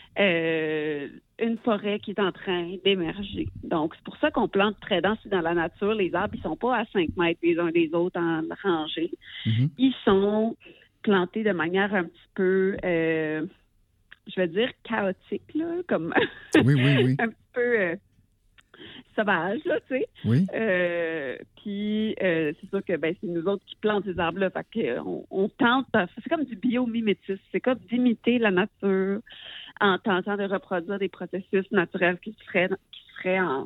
euh, une forêt qui est en train d'émerger. Donc, c'est pour ça qu'on plante très dense dans la nature. Les arbres, ils sont pas à cinq mètres les uns des autres en rangée. Mhm. Ils sont plantés de manière un petit peu... Euh, je vais dire chaotique, là, comme Oui, oui, oui. un petit peu euh, sauvage, là, tu sais. Oui. Euh, puis, euh, c'est sûr que ben, c'est nous autres qui plantons ces arbres-là. Fait qu'on on tente, c'est comme du biomimétisme. C'est comme d'imiter la nature en tentant de reproduire des processus naturels qui se feraient, qui se feraient, en,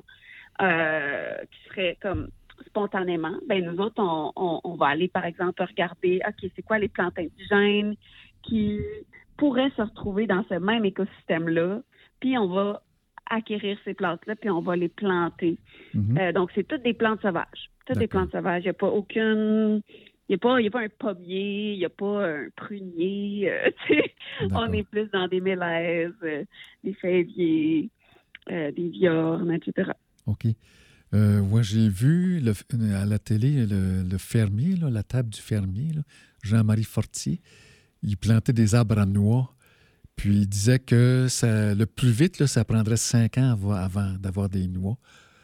euh, qui seraient comme spontanément. Ben, nous autres, on, on, on va aller, par exemple, regarder, OK, c'est quoi les plantes indigènes qui pourraient se retrouver dans ce même écosystème-là, puis on va acquérir ces plantes-là, puis on va les planter. Mhm. Euh, donc, c'est toutes des plantes sauvages. Toutes des D'accord. plantes sauvages. Il n'y a pas aucune... Il n'y a, pas- il y a pas un pommier, il n'y a pas un prunier. euh, tu sais. D'accord. On est plus dans des mélèzes, euh, des fèviers, euh, des viornes, et cetera. OK. Euh, moi, j'ai vu le- à la télé le, le fermier, là, la table du fermier, là, Jean-Marie Fortier. Il plantait des arbres à noix. Puis il disait que ça, le plus vite, là, ça prendrait cinq ans avant, avant d'avoir des noix.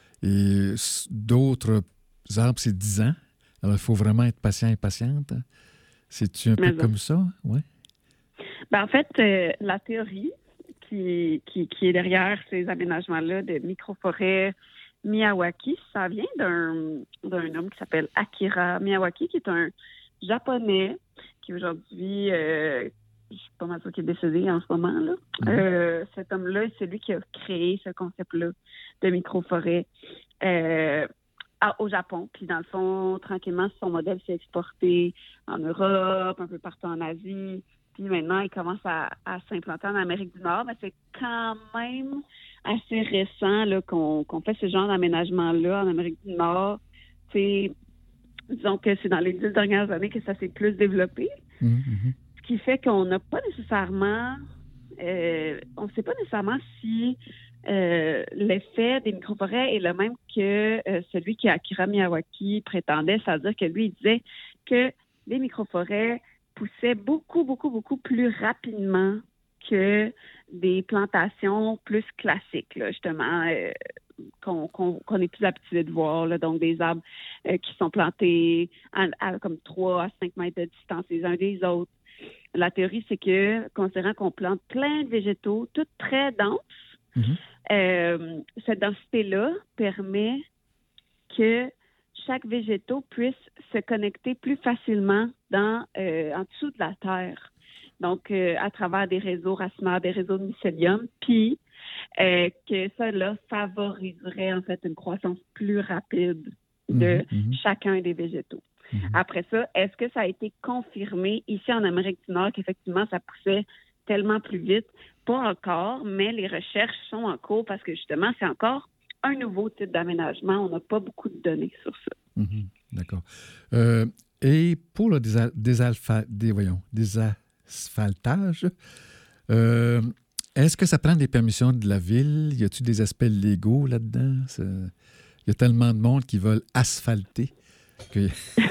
Et s- d'autres arbres, c'est dix ans. Alors, il faut vraiment être patient et patiente. hein. C'est-tu un peu Mais ça. comme ça? Oui. Ben, en fait, euh, la théorie qui, qui, qui est derrière ces aménagements-là de microforêts Miyawaki, ça vient d'un, d'un homme qui s'appelle Akira Miyawaki, qui est un Japonais qui aujourd'hui, euh, je suis pas mal sûre qu'il est décédé en ce moment. Là. Mhm. Euh, cet homme-là, c'est lui qui a créé ce concept-là de microforêt euh, à- au Japon. Puis dans le fond, tranquillement, son modèle s'est exporté en Europe, un peu partout en Asie. Puis maintenant, il commence à, à s'implanter en Amérique du Nord. Mais c'est quand même assez récent là, qu'on, qu'on fait ce genre d'aménagement-là en Amérique du Nord. C'est, disons que c'est dans les dix dernières années que ça s'est plus développé. Mhm, mhm. Ce qui fait qu'on n'a pas nécessairement, euh, on ne sait pas nécessairement si euh, l'effet des microforêts est le même que euh, celui qu'Akira Miyawaki prétendait, c'est-à-dire que lui, il disait que les microforêts poussaient beaucoup, beaucoup, beaucoup plus rapidement que des plantations plus classiques, là, justement, euh, qu'on, qu'on, qu'on est plus habitué de voir, là, donc des arbres euh, qui sont plantés à, à comme trois à cinq mètres de distance les uns des autres. La théorie, c'est que, considérant qu'on plante plein de végétaux, toutes très denses, Mhm. euh, cette densité-là permet que chaque végétaux puisse se connecter plus facilement dans, euh, en dessous de la terre. Donc, euh, à travers des réseaux racinaires, des réseaux de mycélium, puis euh, que ça, là, favoriserait en fait une croissance plus rapide de Mhm, mhm. chacun des végétaux. Mhm. Après ça, est-ce que ça a été confirmé ici en Amérique du Nord qu'effectivement ça poussait tellement plus vite? Pas encore, mais les recherches sont en cours parce que justement, c'est encore un nouveau type d'aménagement. On n'a pas beaucoup de données sur ça. Mhm. D'accord. Euh, et pour le désa- désalpha- des, voyons, désasphaltage, euh, est-ce que ça prend des permissions de la ville? Y a-t-il des aspects légaux là-dedans? C'est- Il y a tellement de monde qui veulent asphalter. Que...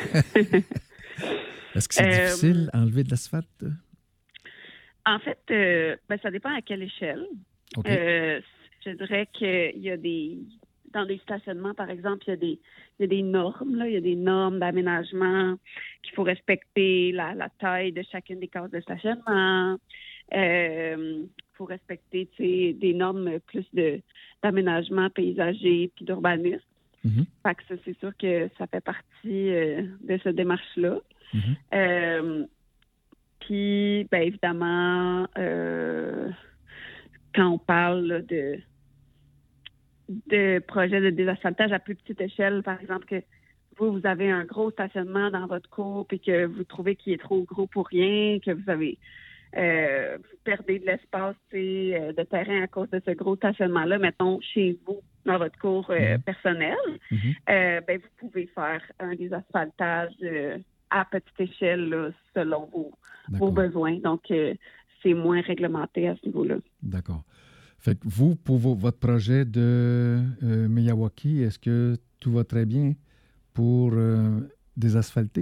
Est-ce que c'est Euh, difficile enlever de l'asphalte? En fait, euh, ben, ça dépend à quelle échelle. OK. Euh, je dirais qu'il y a des... Dans des stationnements, par exemple, il y a des, il y a des normes, là. Il y a des normes d'aménagement qu'il faut respecter, la, la taille de chacune des cases de stationnement. Euh, il faut respecter, tu sais, des normes plus de, d'aménagement paysager puis d'urbanisme. Mhm. Fait que ça, c'est sûr que ça fait partie euh, de cette démarche-là. Mhm. Euh, puis, bien évidemment, euh, quand on parle là, de, de projets de désasphaltage à plus petite échelle, par exemple, que vous, vous avez un gros stationnement dans votre cour puis que vous trouvez qu'il est trop gros pour rien, que vous avez euh, vous perdez de l'espace euh, de terrain à cause de ce gros stationnement-là, mettons, chez vous, dans votre cour euh, Mmh. personnelle, Mhm. euh, ben, vous pouvez faire un désasphaltage euh, à petite échelle là, selon vos, vos D'accord. besoins. Donc, euh, c'est moins réglementé à ce niveau-là. D'accord. Fait que vous, pour vos- votre projet de euh, Miyawaki, est-ce que tout va très bien pour euh, désasphalter?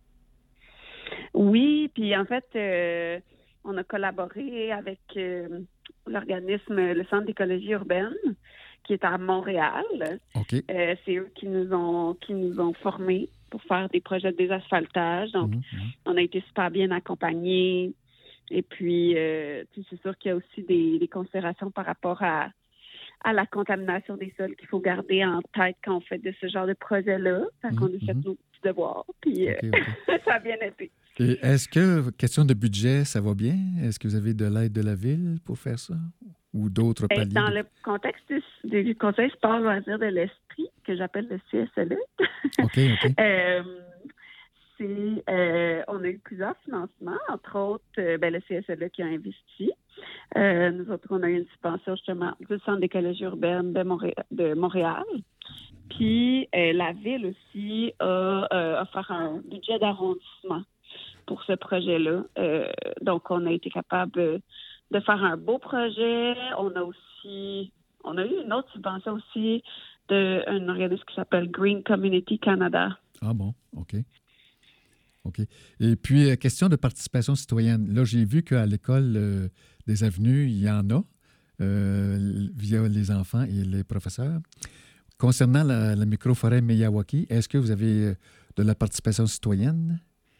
Oui, puis en fait, euh, on a collaboré avec euh, l'organisme, le Centre d'écologie urbaine, qui est à Montréal. OK. Euh, c'est eux qui nous ont qui nous ont formés pour faire des projets de désasphaltage. Donc, Mhm, mhm. on a été super bien accompagnés. Et puis, euh, tu sais, c'est sûr qu'il y a aussi des, des considérations par rapport à, à la contamination des sols qu'il faut garder en tête quand on fait de ce genre de projet-là. Fait qu'on Mhm, a fait mhm. nos petits devoirs. Puis, euh, OK, OK. ça a bien été. Et est-ce que, question de budget, ça va bien? Est-ce que vous avez de l'aide de la ville pour faire ça? Ou d'autres Ben, paliers? dans de- le contexte du, du Conseil sport loisirs de l'esprit, que j'appelle le C S L E, OK, OK. euh, c'est, euh, on a eu plusieurs financements, entre autres euh, ben, le C S L E qui a investi. Euh, nous autres, on a eu une subvention justement du Centre d'écologie urbaine de, Montré- de Montréal. Puis euh, la ville aussi a euh, offert un budget d'arrondissement pour ce projet-là. Euh, donc, on a été capable de faire un beau projet. On a aussi, on a eu une autre subvention aussi d'un organisme qui s'appelle Green Community Canada. Ah bon, OK. OK. Et puis, euh, question de participation citoyenne. Là, j'ai vu qu'à l'école euh, des avenues, il y en a euh, via les enfants et les professeurs. Concernant la, la microforêt Miyawaki, est-ce que vous avez euh, de la participation citoyenne?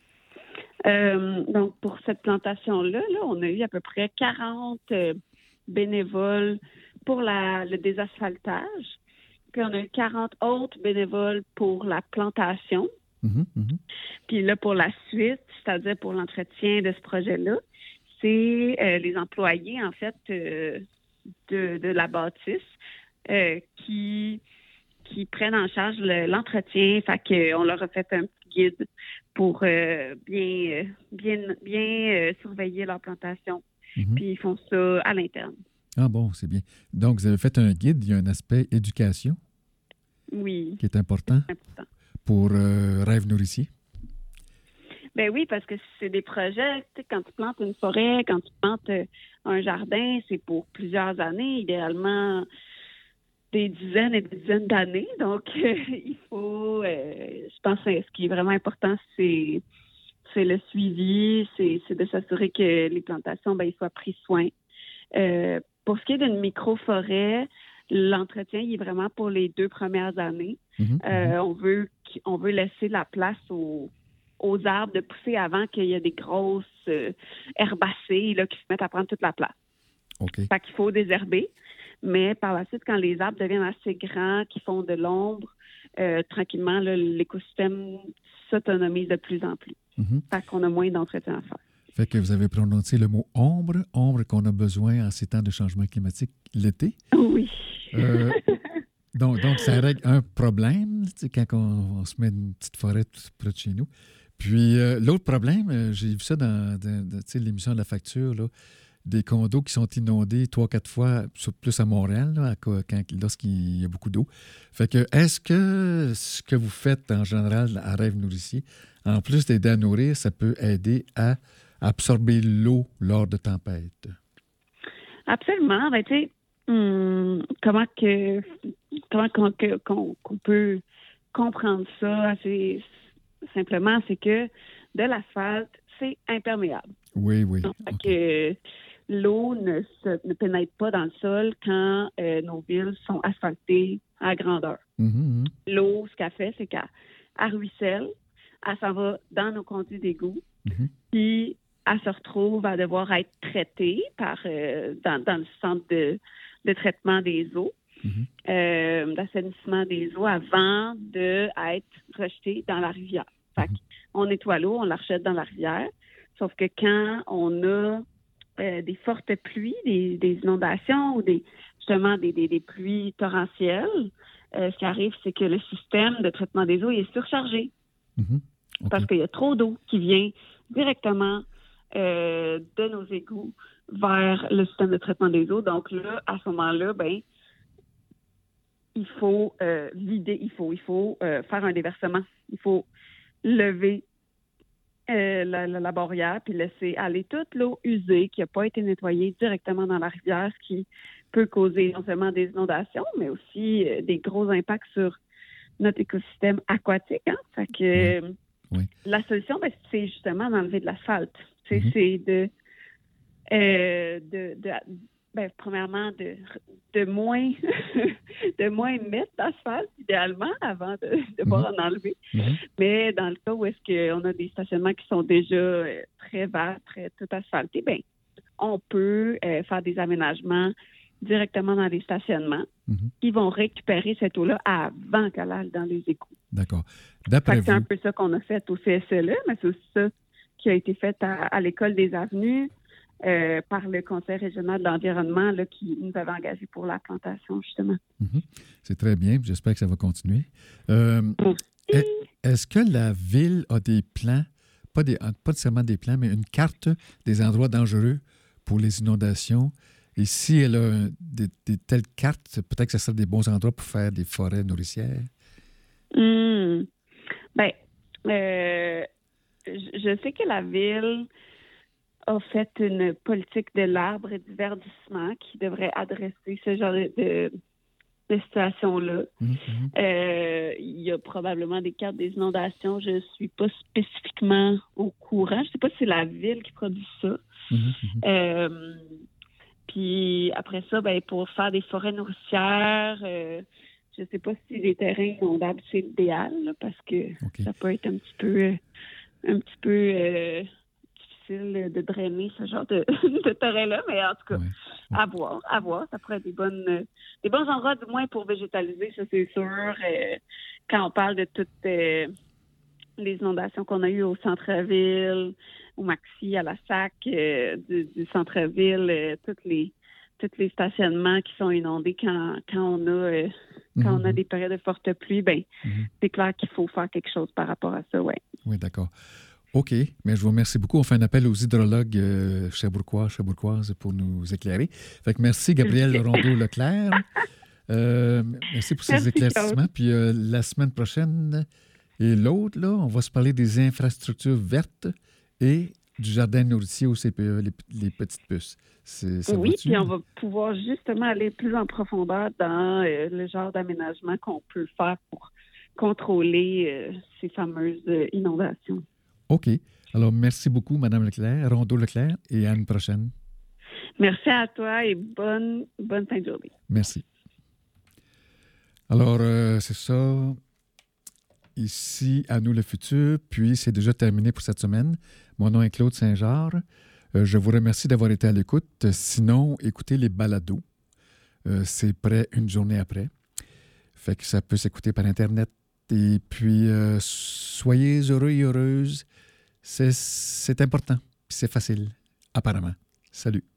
Euh, donc, pour cette plantation-là, là, on a eu à peu près quarante euh, bénévoles pour la, le désasphaltage. Puis, on a eu quarante autres bénévoles pour la plantation. Mhm, mhm. Puis là, pour la suite, c'est-à-dire pour l'entretien de ce projet-là, c'est euh, les employés, en fait, euh, de, de la bâtisse euh, qui, qui prennent en charge le- l'entretien. Fait qu'on leur a fait un petit guide pour euh, bien, euh, bien, bien euh, surveiller leur plantation. Mhm. Puis ils font ça à l'interne. Ah bon, c'est bien. Donc, vous avez fait un guide, il y a un aspect éducation Oui, qui est important c'est important. pour euh, Rêve nourricier. Ben oui, parce que c'est des projets, tu sais, quand tu plantes une forêt, quand tu plantes euh, un jardin, c'est pour plusieurs années, idéalement des dizaines et des dizaines d'années. Donc, euh, il faut, euh, je pense que ce qui est vraiment important, c'est c'est le suivi, c'est c'est de s'assurer que les plantations, ben, ils soient pris soin. Euh, pour ce qui est d'une micro-forêt, l'entretien, il est vraiment pour les deux premières années. Mhm, Euh, on veut qu- on veut laisser la place aux, aux arbres de pousser avant qu'il y ait des grosses euh, herbacées là, qui se mettent à prendre toute la place. mhm. OK. Fait qu'il faut désherber. Mais par la suite, quand les arbres deviennent assez grands, qui font de l'ombre, euh, tranquillement, là, l'écosystème s'autonomise de plus en plus. Mhm. Fait qu'on a moins d'entretien à faire. Fait que vous avez prononcé le mot ombre, ombre qu'on a besoin en ces temps de changement climatique l'été. Oui. Euh, donc, donc, ça règle un problème, tu sais, quand on, on se met une petite forêt tout près de chez nous. Puis, euh, l'autre problème, euh, j'ai vu ça dans, dans- dans, tu sais, l'émission de la facture, là, des condos qui sont inondés trois, quatre fois, sur- plus à Montréal, là, à co- quand, lorsqu'il y a beaucoup d'eau. Fait que, est-ce que ce que vous faites en général à Rêve nourricier, en plus d'aider à nourrir, ça peut aider à absorber l'eau lors de tempêtes? Absolument. Ben, tu sais, hum, comment que comment qu'on, que- qu'on, qu'on peut comprendre ça assez simplement, c'est que de l'asphalte, c'est imperméable. Oui, oui. Donc, OK. que l'eau ne, se, ne pénètre pas dans le sol quand euh, nos villes sont asphaltées à grandeur. Mhm, mhm. L'eau, ce qu'elle fait, c'est qu'elle elle ruisselle, elle s'en va dans nos conduits d'égout, Mhm. puis elle se retrouve à devoir être traitée par, euh, dans, dans le centre de, de traitement des eaux, Mhm. euh, d'assainissement des eaux avant d'être rejetée dans la rivière. Fait Mhm. on nettoie l'eau, on la rejette dans la rivière, sauf que quand on a euh, des fortes pluies, des, des inondations ou des justement des, des, des pluies torrentielles, euh, ce qui arrive, c'est que le système de traitement des eaux il est surchargé Mhm. OK. parce qu'il y a trop d'eau qui vient directement euh, de nos égouts vers le système de traitement des eaux. Donc là, à ce moment-là, ben il faut euh, vider, il faut, il faut euh, faire un déversement. Il faut lever euh, la, la, la barrière puis laisser aller toute l'eau usée qui n'a pas été nettoyée directement dans la rivière, ce qui peut causer non seulement des inondations, mais aussi euh, des gros impacts sur notre écosystème aquatique. Hein? Fait que Oui. Oui. la solution, ben, c'est justement d'enlever de l'asphalte. C'est, Mhm. c'est de, euh, de, de ben, premièrement, de, de moins de moins mettre d'asphalte, idéalement, avant de, de pouvoir en enlever. Mhm. Mais dans le cas où est-ce qu'on a des stationnements qui sont déjà euh, très vastes, très tout asphaltés, ben on peut euh, faire des aménagements directement dans les stationnements Mhm. qui vont récupérer cette eau-là avant qu'elle aille dans les égouts. D'accord. Fait D'après que c'est un vous, peu ça qu'on a fait au C S E L E, mais c'est aussi ça qui a été fait à, à l'École des Avenues euh, par le Conseil régional de l'environnement là, qui nous avait engagés pour la plantation, justement. mhm, c'est très bien. J'espère que ça va continuer. Euh, est- est-ce que la ville a des plans, pas, des, pas nécessairement des plans, mais une carte des endroits dangereux pour les inondations? Et si elle a des, des telles cartes, peut-être que ce serait des bons endroits pour faire des forêts nourricières? Hmm. Ben, euh, je je sais que la ville a fait une politique de l'arbre et du verdissement qui devrait adresser ce genre de, de, de situation-là. Mhm, mhm. Euh, il y a probablement des cartes des inondations. Je ne suis pas spécifiquement au courant. Je ne sais pas si c'est la ville qui produit ça. Mhm, mhm. Euh, puis après ça, ben, pour faire des forêts nourricières, euh, je ne sais pas si les terrains inondables, c'est l'idéal, là, parce que OK. ça peut être un petit peu, euh, un petit peu euh, difficile de drainer ce genre de, de terrain-là. Mais en tout cas, Ouais. à voir, à voir. Ça pourrait être des bonnes, euh, des bons endroits, du moins, pour végétaliser, ça, c'est sûr. Euh, quand on parle de toutes euh, les inondations qu'on a eues au centre-ville, au Maxi, à la SAC, euh, du, du centre-ville, euh, toutes les tous les stationnements qui sont inondés quand, quand on a euh, quand on a Mhm. des périodes de forte pluie, ben Mhm. c'est clair qu'il faut faire quelque chose par rapport à ça, ouais. Oui, d'accord. OK, mais je vous remercie beaucoup. On fait un appel aux hydrologues euh, cherbourgois, cherbourgoises pour nous éclairer. Fait que merci, Gabrielle Rondeau-Leclerc. Euh, merci pour ces Merci, éclaircissements. Puis euh, la semaine prochaine et l'autre, là, on va se parler des infrastructures vertes et du jardin nourricier au C P E, les, les petites puces. C'est, ça Oui, va-tu? puis on va pouvoir justement aller plus en profondeur dans euh, le genre d'aménagement qu'on peut faire pour contrôler euh, ces fameuses euh, inondations. OK. Alors, merci beaucoup, Mme Leclerc, Rondeau-Leclerc, et à une prochaine. Merci à toi et bonne, bonne fin de journée. Merci. Alors, euh, c'est ça. Ici, à nous le futur. Puis, c'est déjà terminé pour cette semaine. Mon nom est Claude Saint-Georges. Euh, je vous remercie d'avoir été à l'écoute. Sinon, écoutez les balados. Euh, c'est prêt une journée après. Fait que ça peut s'écouter par Internet. Et puis, euh, soyez heureux et heureuses. C'est, c'est important. Puis c'est facile, apparemment. Salut.